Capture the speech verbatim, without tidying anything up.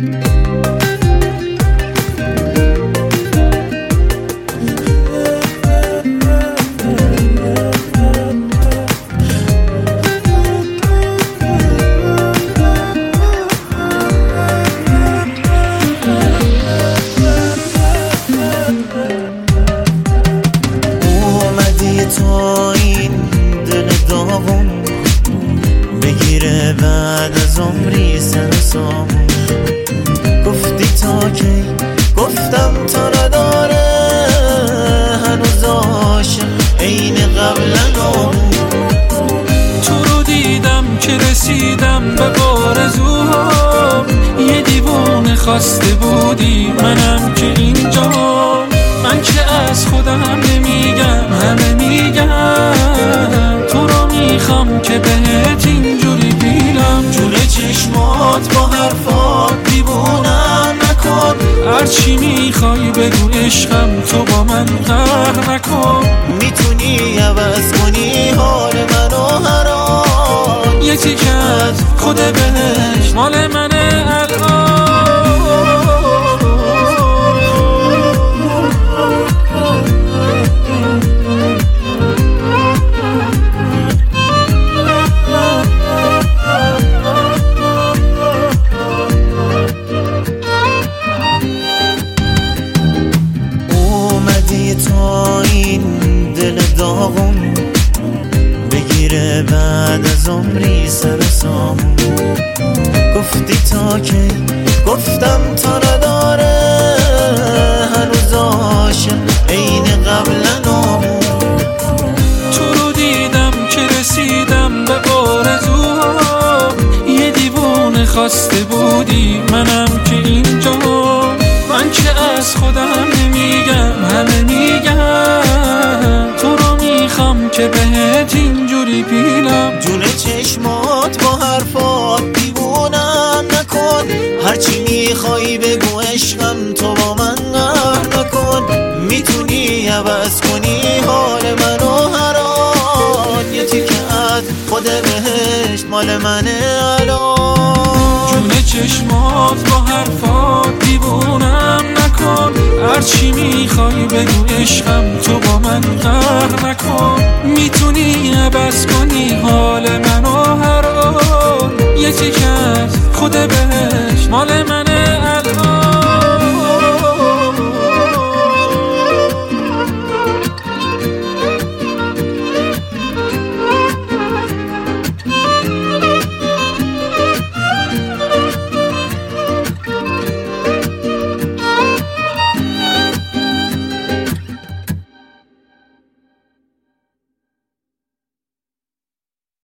تا این دل داغون بگیره بعد از عمری سر سامون. گفتی تا کی؟ گفتم تا نداره هنوز عاشق عین قبلنامون. تو رو دیدم که رسیدم به آرزوها، یه دیوونه خواسته بودی منم که اینجا. من که از خودم نمیگم همه میگم، تو رو میخوام که بهت اینجوری بیلم. جون چشمات با حرفات دیوونم نکن، هرچی میخوای بگو عشقم تو با من قهر نکن. میتونی عوض کنی حال منو هر آن، یه تیکه از خود بهش مال منه الان. تا این دل داغون بگیره بعد از عمری سر سامون. گفتی تا کی؟ گفتم تا نداره هنوز عاشق عین قبلنامون. تو رو دیدم که رسیدم به آرزوها، یه دیوونه خواسته بودی منم که اینجا. من که از خودم نمیگم همه میگم، تو رو میخوام که بهت اینجوری بیلم. جون چشمات با حرفات دیوونم نکن، هرچی میخوای بگو عشقم تو با من قهر نکن. میتونی عوض کنی حال منو هر آن، یه تیکه از خود بهشت مال منه الان. جون چشمات با حرفات دیوونم نکن، هرچی میخوای بگو عشقم تو با من قهر نکن. میتونی عوض کنی حال منو هر آن، یه تیکه از خود بهش مال منه.